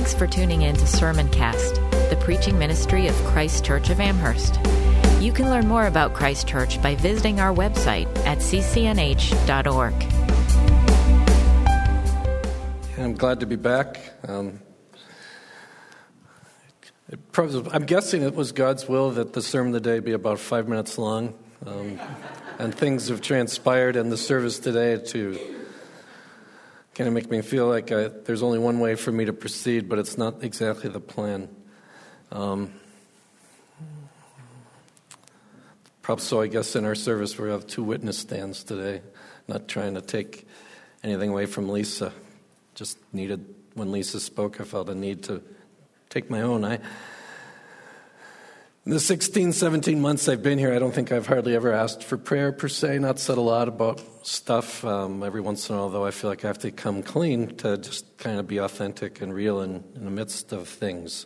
Thanks for tuning in to Sermoncast, the preaching ministry of Christ Church of Amherst. You can learn more about Christ Church by visiting our website at ccnh.org. I'm glad to be back. I'm guessing it was God's will that the sermon today be about 5 minutes long. And things have transpired in the service today to kind of make me feel like there's only one way for me to proceed, but it's not exactly the plan. So I guess in our service we have 2 witness stands today. Not trying to take anything away from Lisa. Just needed, when Lisa spoke, I felt a need to take my own. In the 16, 17 months I've been here, I don't think I've hardly ever asked for prayer per se, not said a lot about stuff. Every once in a while, though, I feel like I have to come clean to just kind of be authentic and real in the midst of things.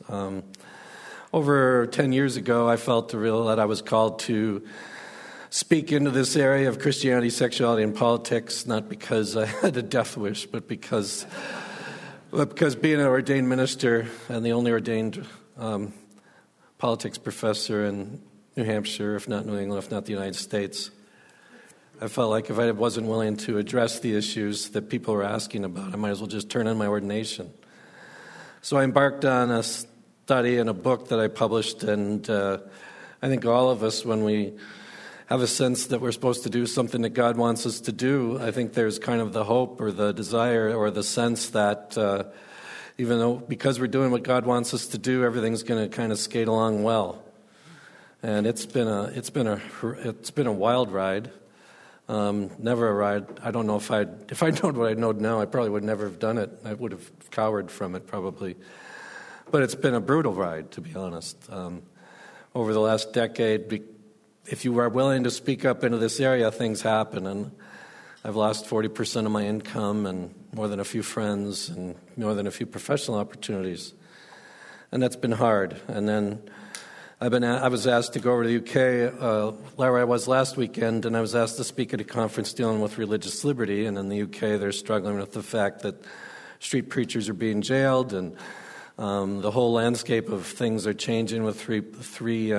Over 10 years ago, I felt that I was called to speak into this area of Christianity, sexuality, and politics, not because I had a death wish, but because being an ordained minister and the only ordained politics professor in New Hampshire, if not New England, if not the United States, I felt like if I wasn't willing to address the issues that people were asking about, I might as well just turn in my ordination. So I embarked on a study and a book that I published, and I think all of us, when we have a sense that we're supposed to do something that God wants us to do, I think there's kind of the hope or the desire or the sense that even though because we're doing what God wants us to do, everything's going to kind of skate along well. And it's been a wild ride. Never a ride. I don't know if I known what I know now, I probably would never have done it. I would have cowered from it probably. But it's been a brutal ride, to be honest. Over the last decade, if you are willing to speak up into this area, things happen. And I've lost 40% of my income and more than a few friends and more than a few professional opportunities. And that's been hard. And then I was asked to go over to the UK, where I was last weekend, and I was asked to speak at a conference dealing with religious liberty. And in the UK, they're struggling with the fact that street preachers are being jailed, and the whole landscape of things are changing with three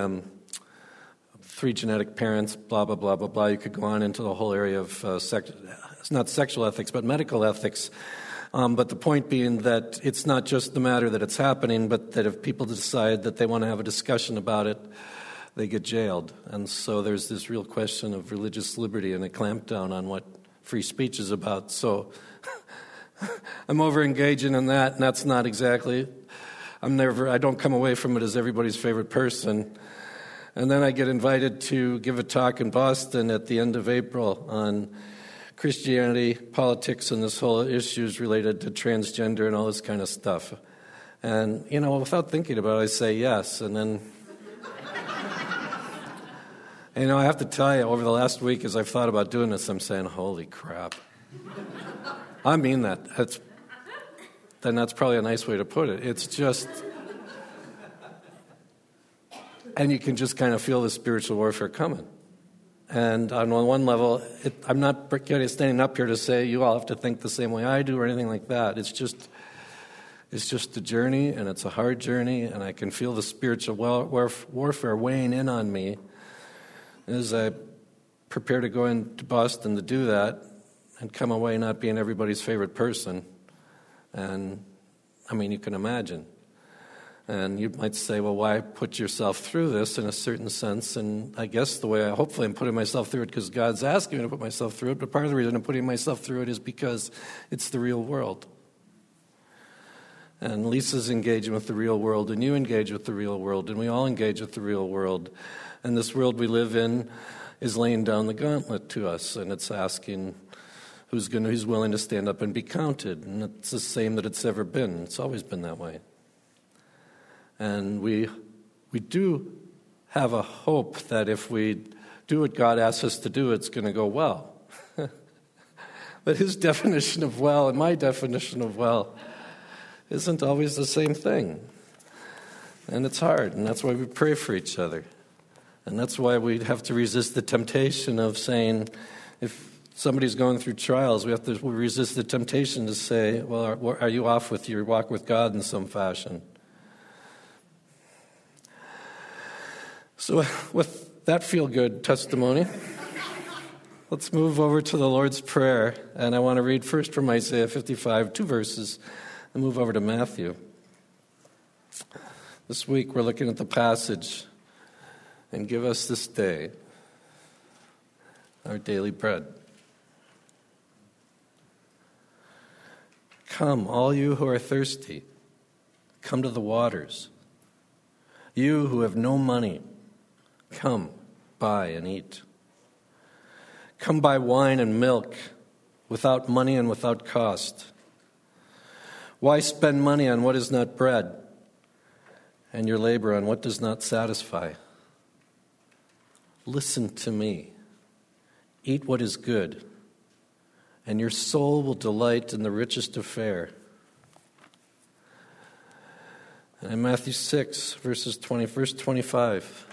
genetic parents, blah, blah, blah, blah, blah. You could go on into the whole area of not sexual ethics, but medical ethics. But the point being that it's not just the matter that it's happening, but that if people decide that they want to have a discussion about it, they get jailed. And so there's this real question of religious liberty and a clampdown on what free speech is about. So I'm over-engaging in that, and that's not exactly... I don't come away from it as everybody's favorite person. And then I get invited to give a talk in Boston at the end of April on Christianity, politics, and this whole issues related to transgender and all this kind of stuff. And, without thinking about it, I say yes. And then, I have to tell you, over the last week, as I've thought about doing this, I'm saying, holy crap. I mean that. Then that's probably a nice way to put it. It's just... And you can just kind of feel the spiritual warfare coming. And on one level, I'm not standing up here to say you all have to think the same way I do or anything like that. It's just a journey, and it's a hard journey, and I can feel the spiritual warfare weighing in on me as I prepare to go into Boston to do that and come away not being everybody's favorite person. And, you can imagine. And you might say, well, why put yourself through this in a certain sense? And I guess hopefully I'm putting myself through it because God's asking me to put myself through it. But part of the reason I'm putting myself through it is because it's the real world. And Lisa's engaging with the real world, and you engage with the real world, and we all engage with the real world. And this world we live in is laying down the gauntlet to us, and it's asking who's willing to stand up and be counted. And it's the same that it's ever been. It's always been that way. And we do have a hope that if we do what God asks us to do, it's going to go well. But his definition of well and my definition of well isn't always the same thing. And it's hard, and that's why we pray for each other. And that's why we have to resist the temptation of saying, if somebody's going through trials, we have to resist the temptation to say, well, are you off with your walk with God in some fashion? So with that feel-good testimony, let's move over to the Lord's Prayer. And I want to read first from Isaiah 55, 2 verses, and move over to Matthew. This week we're looking at the passage, and give us this day our daily bread. Come, all you who are thirsty, come to the waters. You who have no money, come, buy and eat. Come buy wine and milk without money and without cost. Why spend money on what is not bread, and your labor on what does not satisfy? Listen to me. Eat what is good, and your soul will delight in the richest of fare. And in Matthew 6, verse 25.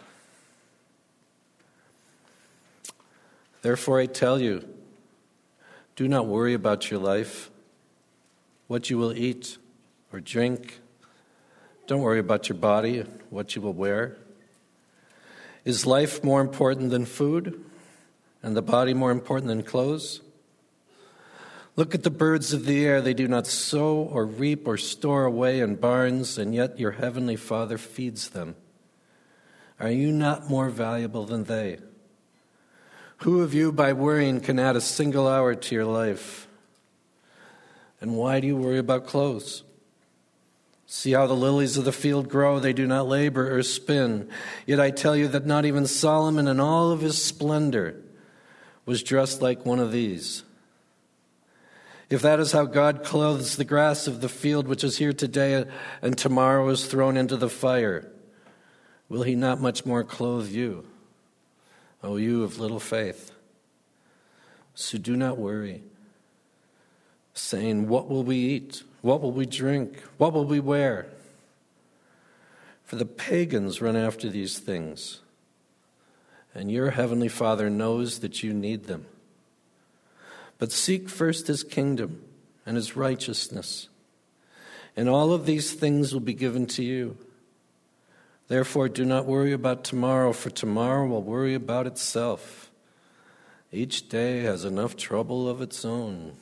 Therefore I tell you, do not worry about your life, what you will eat or drink. Don't worry about your body, what you will wear. Is life more important than food, and the body more important than clothes? Look at the birds of the air. They do not sow or reap or store away in barns, and yet your heavenly Father feeds them. Are you not more valuable than they? Who of you, by worrying, can add a single hour to your life? And why do you worry about clothes? See how the lilies of the field grow. They do not labor or spin. Yet I tell you that not even Solomon in all of his splendor was dressed like one of these. If that is how God clothes the grass of the field, which is here today and tomorrow is thrown into the fire, will he not much more clothe you, O you of little faith? So do not worry, saying, what will we eat? What will we drink? What will we wear? For the pagans run after these things, and your heavenly Father knows that you need them. But seek first his kingdom and his righteousness, and all of these things will be given to you. Therefore, do not worry about tomorrow, for tomorrow will worry about itself. Each day has enough trouble of its own.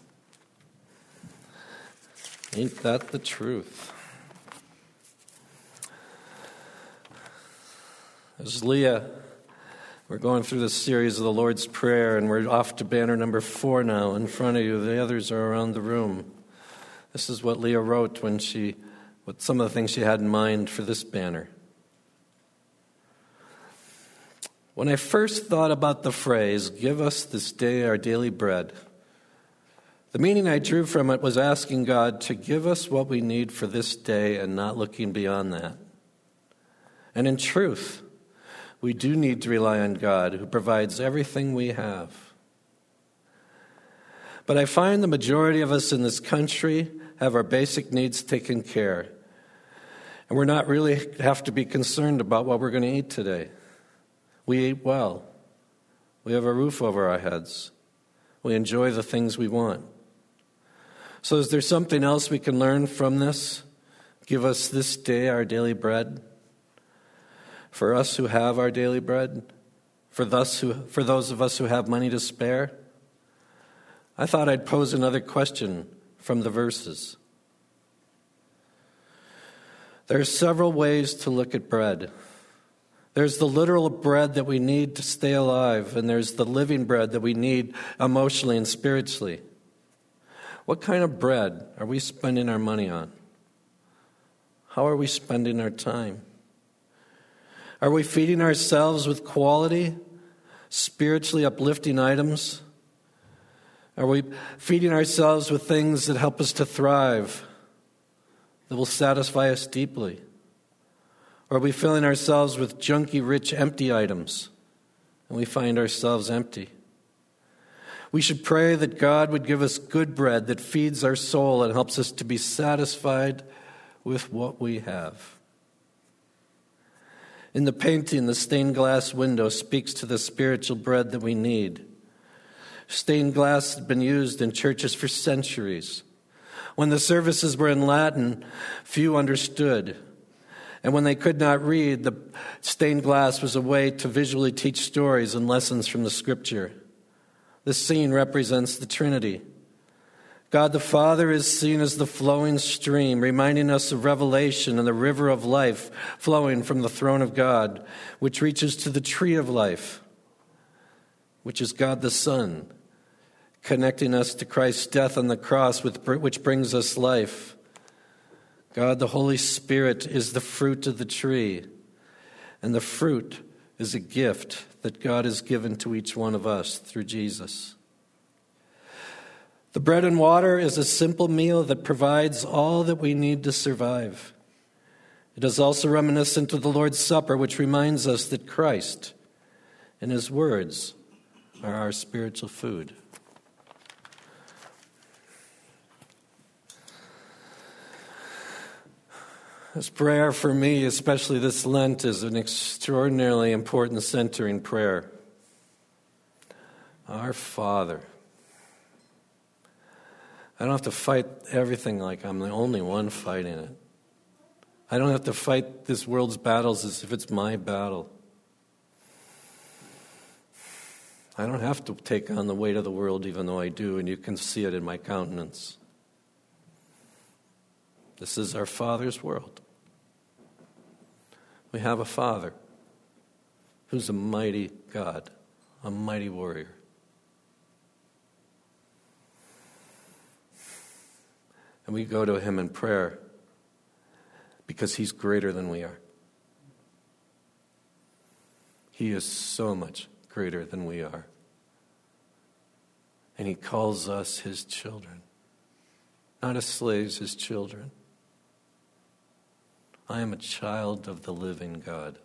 Ain't that the truth? As Leah, we're going through this series of the Lord's Prayer, and we're off to banner number 4 now in front of you. The others are around the room. This is what Leah wrote what some of the things she had in mind for this banner. When I first thought about the phrase, give us this day our daily bread, the meaning I drew from it was asking God to give us what we need for this day and not looking beyond that. And in truth, we do need to rely on God, who provides everything we have. But I find the majority of us in this country have our basic needs taken care. And we're not really have to be concerned about what we're going to eat today. We eat well. We have a roof over our heads. We enjoy the things we want. So is there something else we can learn from this? Give us this day our daily bread. For us who have our daily bread, for those of us who have money to spare, I thought I'd pose another question from the verses. There are several ways to look at bread. There's the literal bread that we need to stay alive, and there's the living bread that we need emotionally and spiritually. What kind of bread are we spending our money on? How are we spending our time? Are we feeding ourselves with quality, spiritually uplifting items? Are we feeding ourselves with things that help us to thrive, that will satisfy us deeply? Or are we filling ourselves with junky, rich, empty items, and we find ourselves empty? We should pray that God would give us good bread that feeds our soul and helps us to be satisfied with what we have. In the painting, the stained glass window speaks to the spiritual bread that we need. Stained glass had been used in churches for centuries. When the services were in Latin, few understood. And when they could not read, the stained glass was a way to visually teach stories and lessons from the Scripture. This scene represents the Trinity. God the Father is seen as the flowing stream, reminding us of Revelation and the river of life flowing from the throne of God, which reaches to the tree of life, which is God the Son, connecting us to Christ's death on the cross, which brings us life. God the Holy Spirit is the fruit of the tree, and the fruit is a gift that God has given to each one of us through Jesus. The bread and water is a simple meal that provides all that we need to survive. It is also reminiscent of the Lord's Supper, which reminds us that Christ and His words are our spiritual food. This prayer for me, especially this Lent, is an extraordinarily important centering prayer. Our Father. I don't have to fight everything like I'm the only one fighting it. I don't have to fight this world's battles as if it's my battle. I don't have to take on the weight of the world, even though I do, and you can see it in my countenance. This is our Father's world. We have a Father who's a mighty God, a mighty warrior. And we go to Him in prayer because He's greater than we are. He is so much greater than we are. And He calls us His children. Not as slaves, His children. I am a child of the living God.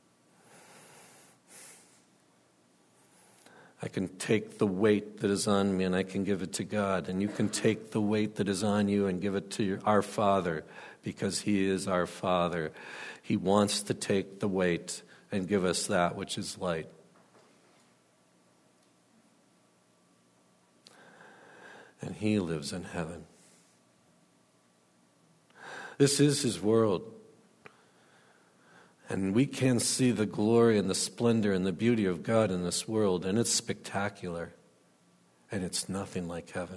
I can take the weight that is on me and I can give it to God. And you can take the weight that is on you and give it to our Father, because He is our Father. He wants to take the weight and give us that which is light. And He lives in heaven. This is His world. And we can see the glory and the splendor and the beauty of God in this world, and it's spectacular, and it's nothing like heaven.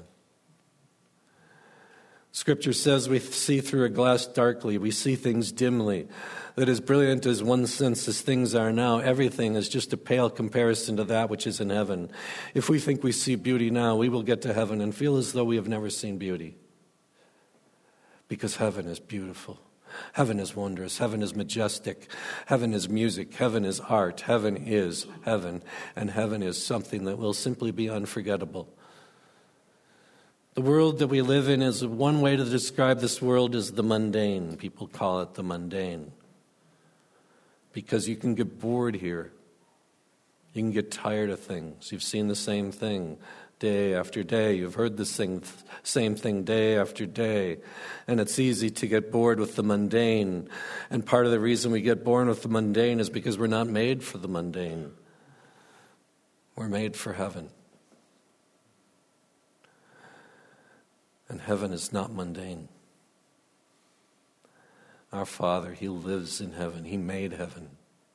Scripture says we see through a glass darkly, we see things dimly. That as brilliant as one sense as things are now, everything is just a pale comparison to that which is in heaven. If we think we see beauty now, we will get to heaven and feel as though we have never seen beauty. Because heaven is beautiful. Heaven is wondrous. Heaven is majestic. Heaven is music. Heaven is art. Heaven is heaven. And heaven is something that will simply be unforgettable. The world that we live in is one way to describe this world is the mundane. People call it the mundane. Because you can get bored here. You can get tired of things. You've seen the same thing day after day. You've heard the same thing day after day. And it's easy to get bored with the mundane. And part of the reason we get bored with the mundane is because we're not made for the mundane. We're made for heaven. And heaven is not mundane. Our Father, He lives in heaven. He made heaven.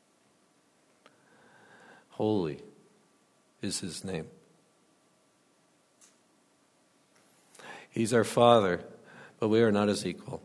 Holy is His name. He's our Father, but we are not His equal.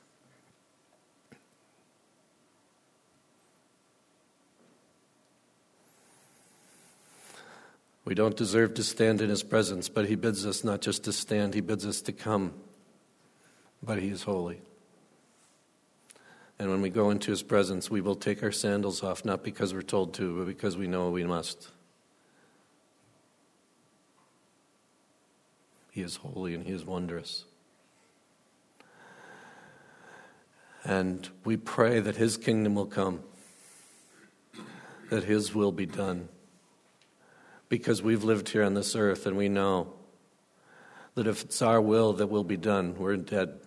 We don't deserve to stand in His presence, but He bids us not just to stand, He bids us to come. But He is holy. And when we go into His presence, we will take our sandals off, not because we're told to, but because we know we must. He is holy and He is wondrous. And we pray that His kingdom will come, that His will be done. Because we've lived here on this earth and we know that if it's our will that will be done, we're dead.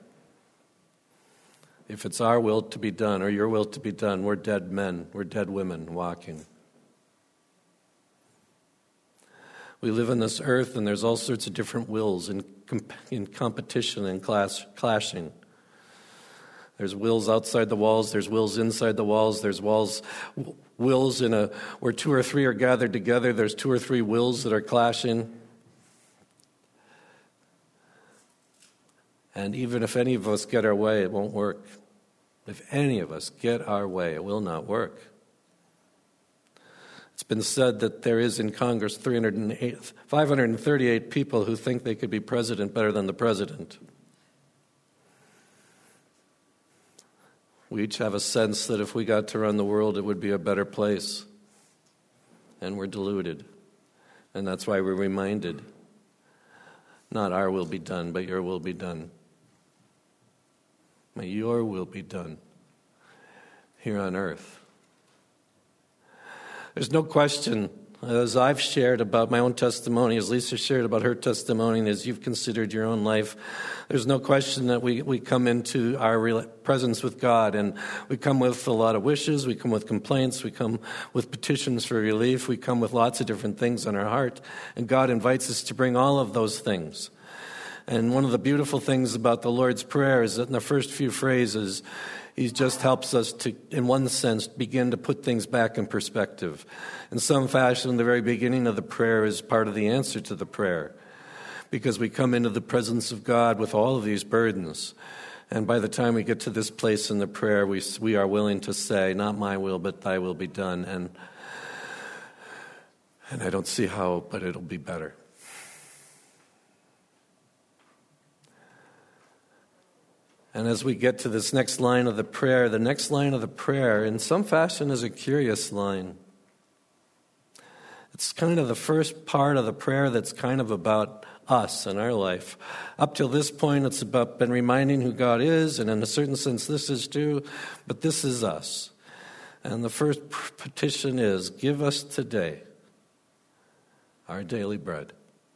If it's our will to be done or your will to be done, we're dead men, we're dead women walking. We live on this earth, and there's all sorts of different wills in competition and clashing. There's wills outside the walls. There's wills inside the walls. There's wills where two or three are gathered together. There's two or three wills that are clashing. And even if any of us get our way, it won't work. If any of us get our way, it will not work. It's been said that there is in Congress 538 people who think they could be president better than the president. We each have a sense that if we got to run the world, it would be a better place. And we're deluded. And that's why we're reminded, not our will be done, but your will be done. May your will be done here on earth. There's no question, as I've shared about my own testimony, as Lisa shared about her testimony, and as you've considered your own life, there's no question that we come into our presence with God, and we come with a lot of wishes, we come with complaints, we come with petitions for relief, we come with lots of different things on our heart, and God invites us to bring all of those things. And one of the beautiful things about the Lord's Prayer is that in the first few phrases, He just helps us to, in one sense, begin to put things back in perspective. In some fashion, the very beginning of the prayer is part of the answer to the prayer, because we come into the presence of God with all of these burdens. And by the time we get to this place in the prayer, we are willing to say, not my will, but thy will be done. And I don't see how, but it'll be better. And as we get to this next line of the prayer, the next line of the prayer, in some fashion, is a curious line. It's kind of the first part of the prayer that's kind of about us and our life. Up till this point, it's about been reminding who God is, and in a certain sense, this is true, but this is us. And the first petition is, give us today our daily bread.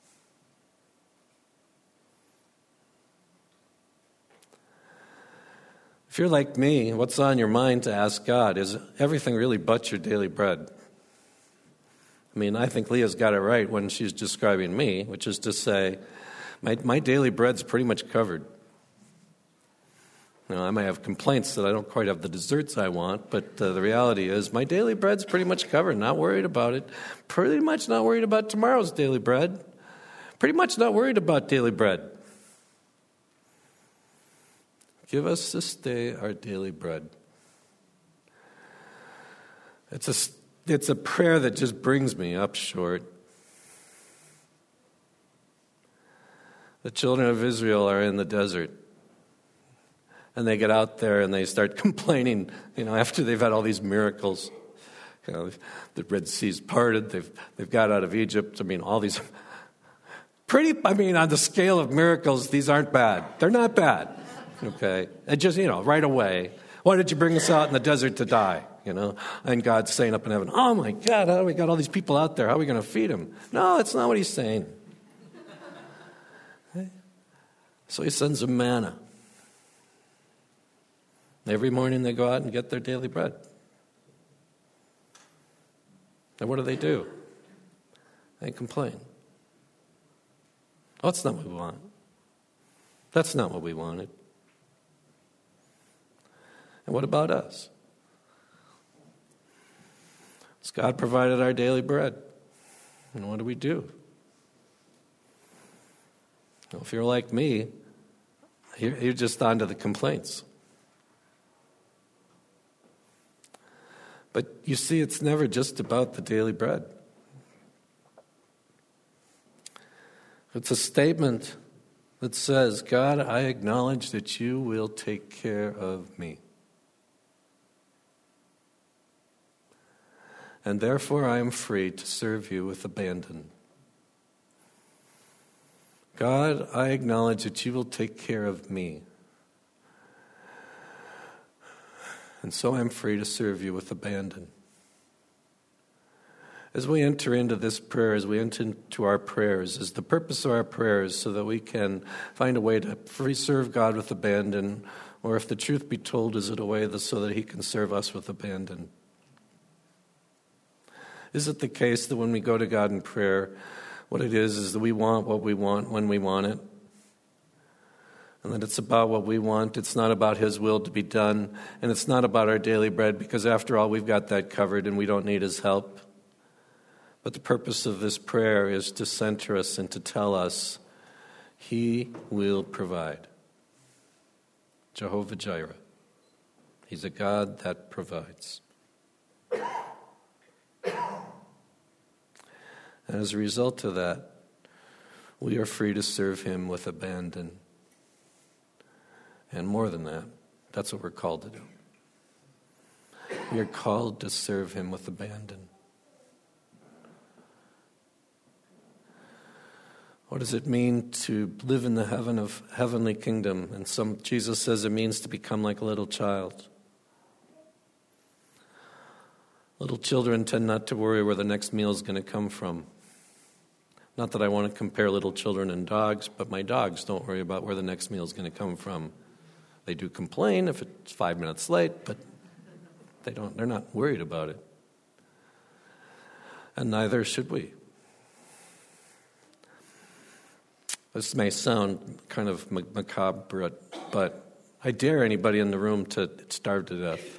If you're like me, what's on your mind to ask God is everything really but your daily bread. I mean, I think Leah's got it right when she's describing me, which is to say, my daily bread's pretty much covered. You know, I may have complaints that I don't quite have the desserts I want, but the reality is my daily bread's pretty much covered. Not worried about it. Pretty much not worried about tomorrow's daily bread. Pretty much not worried about daily bread. Give us this day our daily bread. It's a prayer that just brings me up short. The children of Israel are in the desert. And they get out there and they start complaining, after they've had all these miracles. The Red Sea's parted, they've got out of Egypt. All these on the scale of miracles, these aren't bad. They're not bad. Okay, and just, right away, why did you bring us out in the desert to die? And God's saying up in heaven, oh my God, we got all these people out there. How are we going to feed them? No, that's not what he's saying. Okay? So he sends them manna. Every morning they go out and get their daily bread. And what do? They complain. Oh, that's not what we want. That's not what we wanted. And what about us? Has God provided our daily bread? And what do? Well, if you're like me, you're just on to the complaints. But you see, it's never just about the daily bread. It's a statement that says, God, I acknowledge that you will take care of me. And therefore I am free to serve you with abandon. God, I acknowledge that you will take care of me. And so I'm free to serve you with abandon. As we enter into this prayer, as we enter into our prayers, is the purpose of our prayers so that we can find a way to free serve God with abandon, or if the truth be told, is it a way so that he can serve us with abandon? Is it the case that when we go to God in prayer, What it is that we want what we want when we want it. And that it's about what we want. It's not about His will to be done. And it's not about our daily bread, because after all, we've got that covered and we don't need His help. But the purpose of this prayer is to center us and to tell us He will provide. Jehovah Jireh. He's a God that provides. And as a result of that, we are free to serve Him with abandon. And more than that, that's what we're called to do. We are called to serve Him with abandon. What does it mean to live in the heavenly kingdom? And Jesus says it means to become like a little child. Little children tend not to worry where the next meal is going to come from. Not that I want to compare little children and dogs, but my dogs don't worry about where the next meal is going to come from. They do complain if it's 5 minutes late, but they're not worried about it. And neither should we. This may sound kind of macabre, but I dare anybody in the room to starve to death.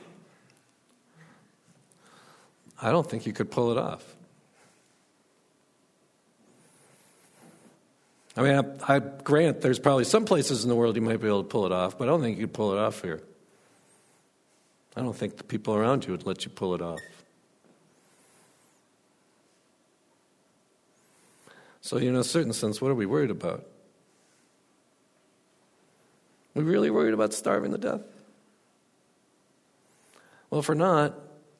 I don't think you could pull it off. I mean, I grant there's probably some places in the world you might be able to pull it off, but I don't think you could pull it off here. I don't think the people around you would let you pull it off. So, in a certain sense, what are we worried about? Are we really worried about starving to death? Well, if we're not,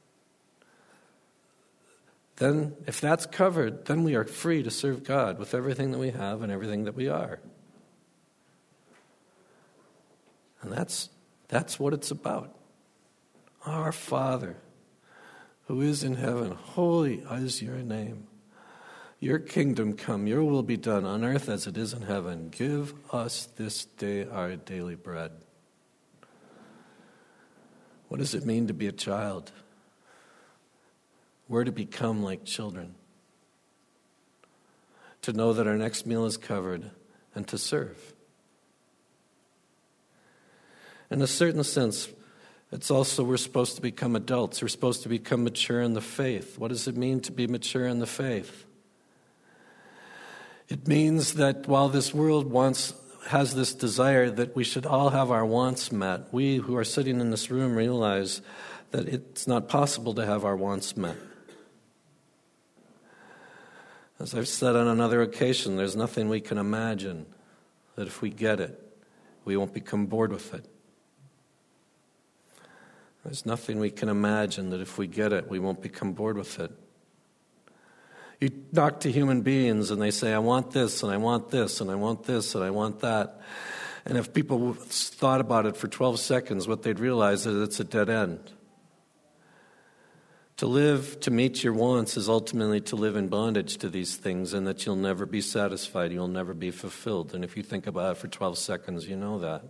then if that's covered, then we are free to serve God with everything that we have and everything that we are. And that's what it's about. Our Father, who is in heaven, holy is your name. Your kingdom come, your will be done on earth as it is in heaven. Give us this day our daily bread. What does it mean to be a child? We're to become like children. To know that our next meal is covered and to serve. In a certain sense, it's also we're supposed to become adults. We're supposed to become mature in the faith. What does it mean to be mature in the faith? It means that while this world has this desire that we should all have our wants met, we who are sitting in this room realize that it's not possible to have our wants met. As I've said on another occasion, there's nothing we can imagine that if we get it, we won't become bored with it. There's nothing we can imagine that if we get it, we won't become bored with it. You talk to human beings and they say, I want this, and I want this, and I want this, and I want that. And if people thought about it for 12 seconds, what they'd realize is it's a dead end. To live, to meet your wants, is ultimately to live in bondage to these things, and that you'll never be satisfied, you'll never be fulfilled. And if you think about it for 12 seconds, you know that.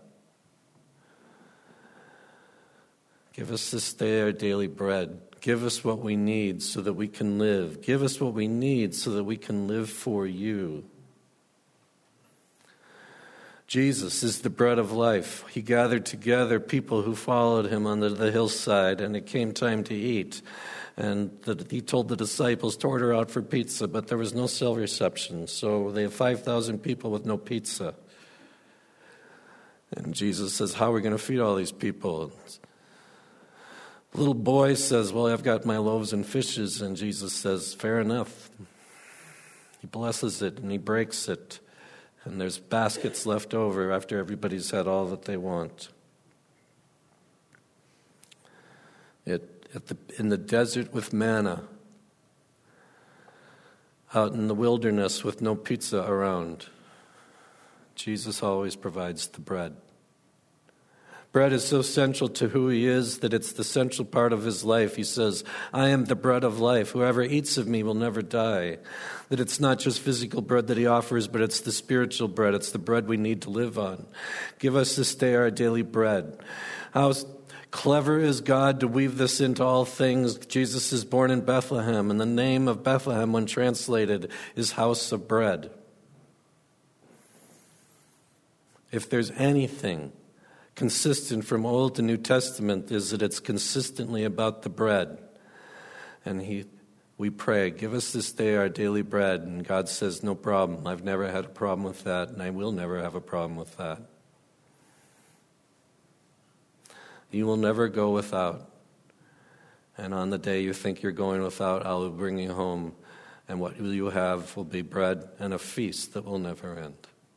Give us this day our daily bread. Give us what we need so that we can live. Give us what we need so that we can live for you. Jesus is the bread of life. He gathered together people who followed him on the hillside, and it came time to eat. And he told the disciples to order out for pizza, but there was no cell reception. So they have 5,000 people with no pizza. And Jesus says, how are we going to feed all these people? The little boy says, well, I've got my loaves and fishes. And Jesus says, fair enough. He blesses it and he breaks it. And there's baskets left over after everybody's had all that they want. In the desert with manna, out in the wilderness with no pizza around, Jesus always provides the bread. Bread is so central to who he is that it's the central part of his life. He says, I am the bread of life. Whoever eats of me will never die. That it's not just physical bread that he offers, but it's the spiritual bread. It's the bread we need to live on. Give us this day our daily bread. How Clever is God to weave this into all things. Jesus is born in Bethlehem, and the name of Bethlehem, when translated, is house of bread. If there's anything consistent from Old to New Testament, is that it's consistently about the bread. And we pray, give us this day our daily bread. And God says, no problem. I've never had a problem with that, and I will never have a problem with that. You will never go without. And on the day you think you're going without, I will bring you home. And what you have will be bread and a feast that will never end.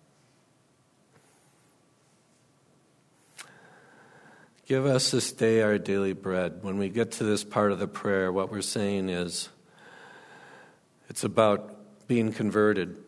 Give us this day our daily bread. When we get to this part of the prayer, what we're saying is, it's about being converted.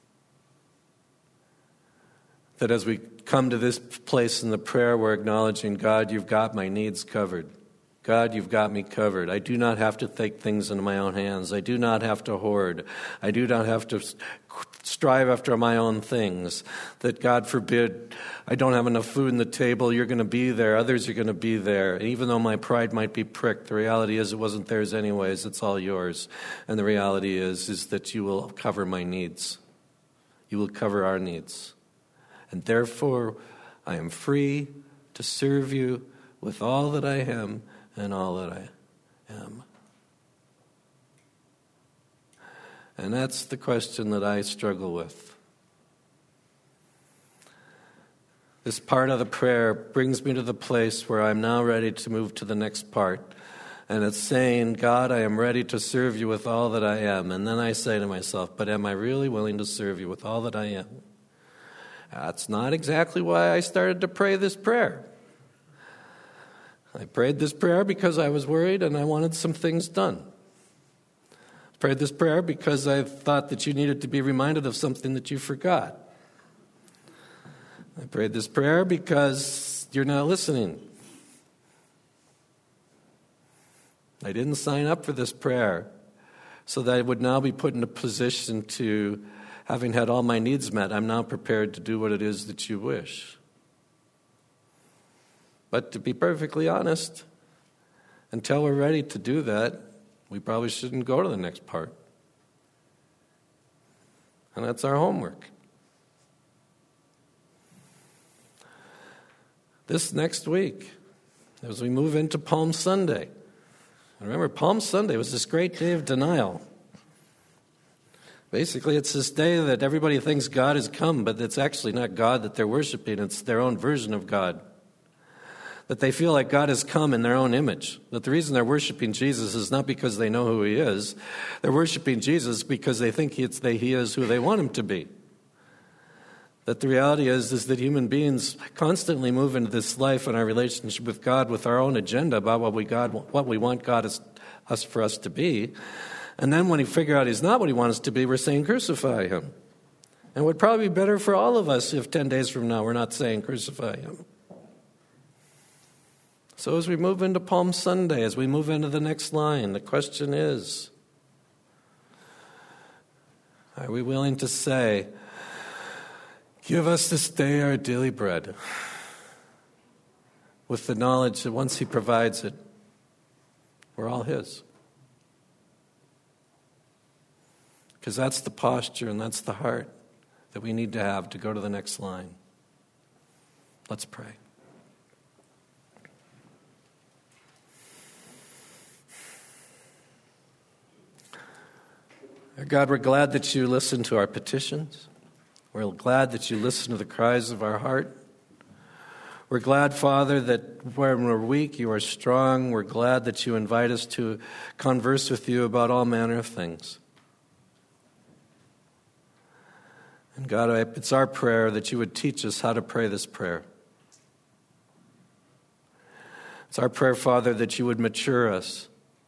That as we come to this place in the prayer, we're acknowledging, God, you've got my needs covered. God, you've got me covered. I do not have to take things into my own hands. I do not have to hoard. I do not have to strive after my own things. That, God forbid, I don't have enough food on the table. You're going to be there. Others are going to be there. And even though my pride might be pricked, the reality is it wasn't theirs anyways. It's all yours. And the reality is that you will cover my needs. You will cover our needs. And therefore, I am free to serve you with all that I am and all that I am. And that's the question that I struggle with. This part of the prayer brings me to the place where I'm now ready to move to the next part. And it's saying, God, I am ready to serve you with all that I am. And then I say to myself, but am I really willing to serve you with all that I am? That's not exactly why I started to pray this prayer. I prayed this prayer because I was worried and I wanted some things done. I prayed this prayer because I thought that you needed to be reminded of something that you forgot. I prayed this prayer because you're not listening. I didn't sign up for this prayer so that I would now be put in a position to, having had all my needs met, I'm now prepared to do what it is that you wish. But to be perfectly honest, until we're ready to do that, we probably shouldn't go to the next part. And that's our homework. This next week, as we move into Palm Sunday, remember, Palm Sunday was this great day of denial. Basically, it's this day that everybody thinks God has come, but it's actually not God that they're worshiping. It's their own version of God. That they feel like God has come in their own image. That the reason they're worshiping Jesus is not because they know who he is. They're worshiping Jesus because they think he is who they want him to be. That the reality is that human beings constantly move into this life and our relationship with God with our own agenda about what we want God for us to be. And then when we figure out he's not what he wants us to be, we're saying crucify him. And it would probably be better for all of us if 10 days from now we're not saying crucify him. So as we move into Palm Sunday, as we move into the next line, the question is, are we willing to say, give us this day our daily bread, with the knowledge that once he provides it, we're all his? Because that's the posture and that's the heart that we need to have to go to the next line. Let's pray. God, we're glad that you listen to our petitions. We're glad that you listen to the cries of our heart. We're glad, Father, that when we're weak, you are strong. We're glad that you invite us to converse with you about all manner of things. And God, it's our prayer that you would teach us how to pray this prayer. It's our prayer, Father, that you would mature us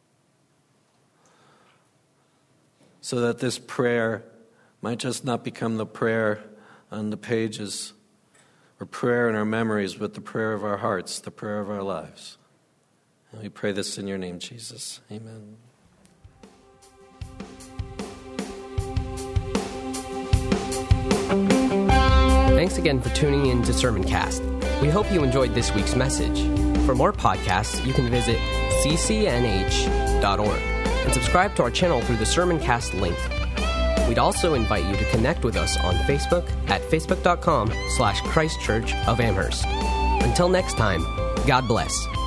so that this prayer might just not become the prayer on the pages or prayer in our memories, but the prayer of our hearts, the prayer of our lives. And we pray this in your name, Jesus. Amen. Thanks again for tuning in to Sermoncast. We hope you enjoyed this week's message. For more podcasts, you can visit ccnh.org and subscribe to our channel through the Sermoncast link. We'd also invite you to connect with us on Facebook at facebook.com/Christ Church of Amherst. Until next time, God bless.